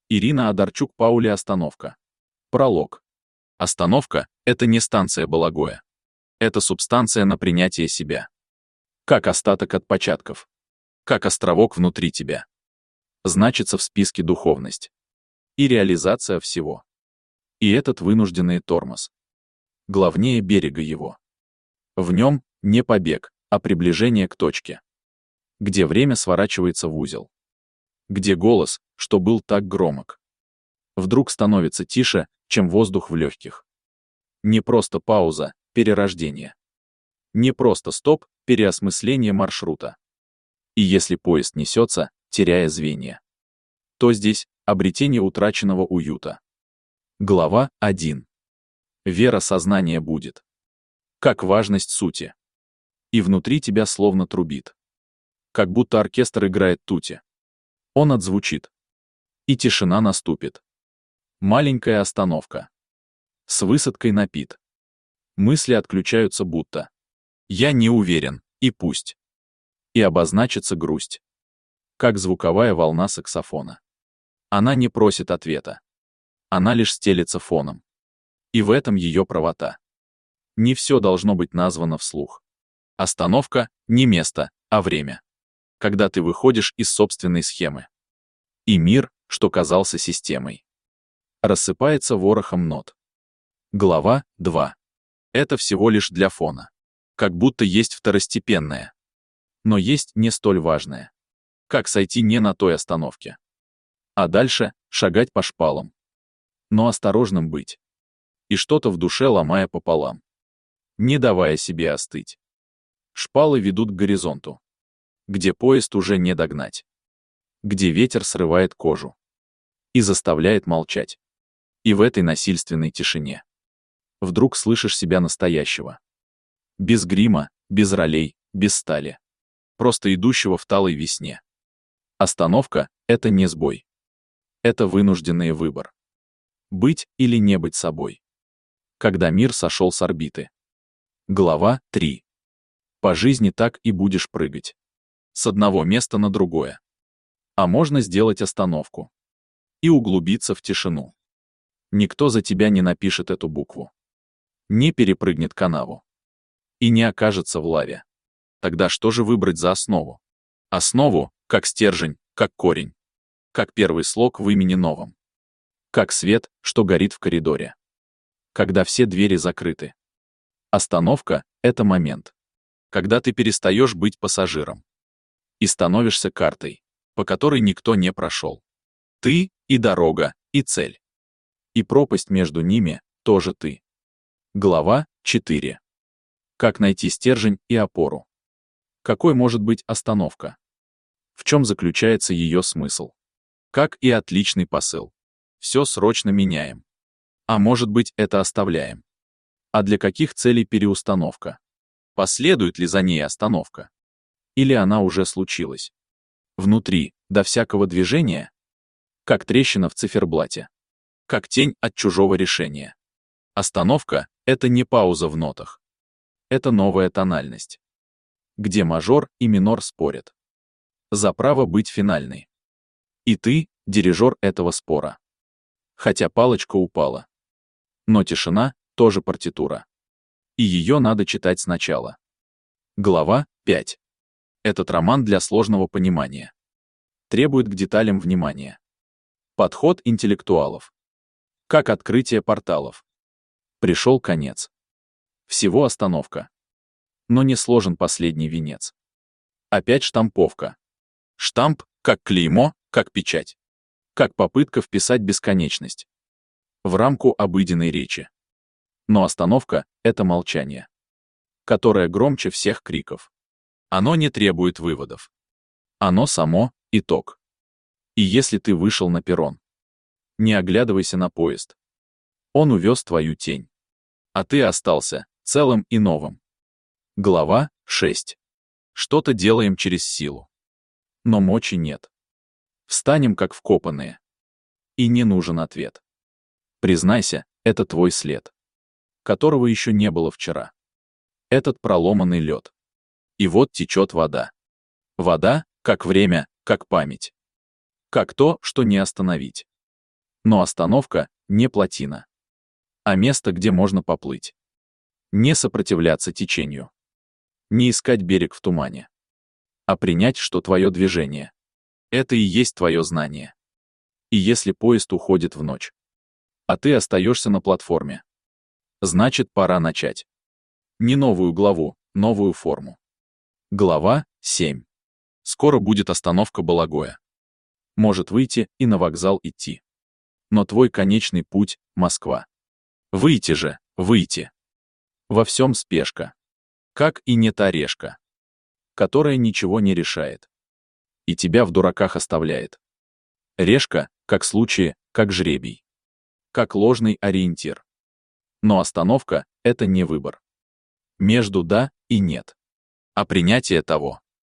Ирина Одарчук-Паули. Остановка. Пролог. Остановка — это не станция Балагоя. Это субстанция на принятие себя. Как остаток от початков. Как островок внутри тебя. Значится в списке духовность. И реализация всего. И этот вынужденный тормоз. Главнее берега его. В нем не побег, а приближение к точке. Где время сворачивается в узел. Где голос, что был так громок, вдруг становится тише, чем воздух в легких. Не просто пауза, перерождение. Не просто стоп, переосмысление маршрута. И если поезд несется, теряя звенья, то здесь обретение утраченного уюта. Глава 1. Вера сознания будет. Как важность сути. И внутри тебя словно трубит. Как будто оркестр играет тути. Он отзвучит. И тишина наступит. Маленькая остановка. С высадкой на пит. Мысли отключаются будто. Я не уверен, и пусть. И обозначится грусть. Как звуковая волна саксофона. Она не просит ответа. Она лишь стелется фоном. И в этом ее правота. Не все должно быть названо вслух. Остановка — не место, а время. Когда ты выходишь из собственной схемы. И мир, что казался системой, рассыпается ворохом нот. Глава 2. Это всего лишь для фона. Как будто есть второстепенное. Но есть не столь важное. Как сойти не на той остановке. А дальше шагать по шпалам. Но осторожным быть. И что-то в душе ломая пополам. Не давая себе остыть. Шпалы ведут к горизонту. Где поезд уже не догнать. Где ветер срывает кожу. И заставляет молчать. И в этой насильственной тишине. Вдруг слышишь себя настоящего. Без грима, без ролей, без стали. Просто идущего в талой весне. Остановка — это не сбой. Это вынужденный выбор. Быть или не быть собой. Когда мир сошел с орбиты. Глава 3. По жизни так и будешь прыгать. С одного места на другое. А можно сделать остановку. И углубиться в тишину. Никто за тебя не напишет эту букву. Не перепрыгнет канаву. И не окажется в лаве. Тогда что же выбрать за основу? Основу, как стержень, как корень. Как первый слог в имени новом. Как свет, что горит в коридоре. Когда все двери закрыты. Остановка — это момент. Когда ты перестаешь быть пассажиром. И становишься картой, по которой никто не прошел. Ты и дорога, и цель. И пропасть между ними тоже ты. Глава 4. Как найти стержень и опору? Какой может быть остановка? В чем заключается ее смысл? Как и отличный посыл. Все срочно меняем. А может быть, это оставляем. А для каких целей переустановка? Последует ли за ней остановка? Или она уже случилась? Внутри, до всякого движения? Как трещина в циферблате. Как тень от чужого решения. Остановка — это не пауза в нотах. Это новая тональность. Где мажор и минор спорят. За право быть финальной. И ты — дирижер этого спора. Хотя палочка упала. Но тишина — тоже партитура. И ее надо читать сначала. Глава 5. Этот роман для сложного понимания. Требует к деталям внимания. Подход интеллектуалов. Как открытие порталов. Пришел конец. Всего остановка. Но не сложен последний венец. Опять штамповка. Штамп, как клеймо, как печать. Как попытка вписать бесконечность. В рамку обыденной речи. Но остановка — это молчание. Которое громче всех криков. Оно не требует выводов. Оно само — итог. И если ты вышел на перрон, не оглядывайся на поезд. Он увез твою тень. А ты остался целым и новым. Глава 6. Что-то делаем через силу. Но мочи нет. Встанем как вкопанные. И не нужен ответ. Признайся, это твой след. Которого еще не было вчера. Этот проломанный лед. И вот течет вода. Вода, как время, как память. Как то, что не остановить. Но остановка — не плотина, а место, где можно поплыть. Не сопротивляться течению. Не искать берег в тумане. А принять, что твое движение — это и есть твое знание. И если поезд уходит в ночь, а ты остаешься на платформе, значит, пора начать. Не новую главу, новую форму. Глава 7. Скоро будет остановка Балагоя. Может выйти и на вокзал идти. Но твой конечный путь — Москва. Выйти же, выйти. Во всем спешка. Как и не та решка, которая ничего не решает и тебя в дураках оставляет. Решка, как случай, как жребий, как ложный ориентир. Но остановка — это не выбор. Между «да» и «нет», а принятие того,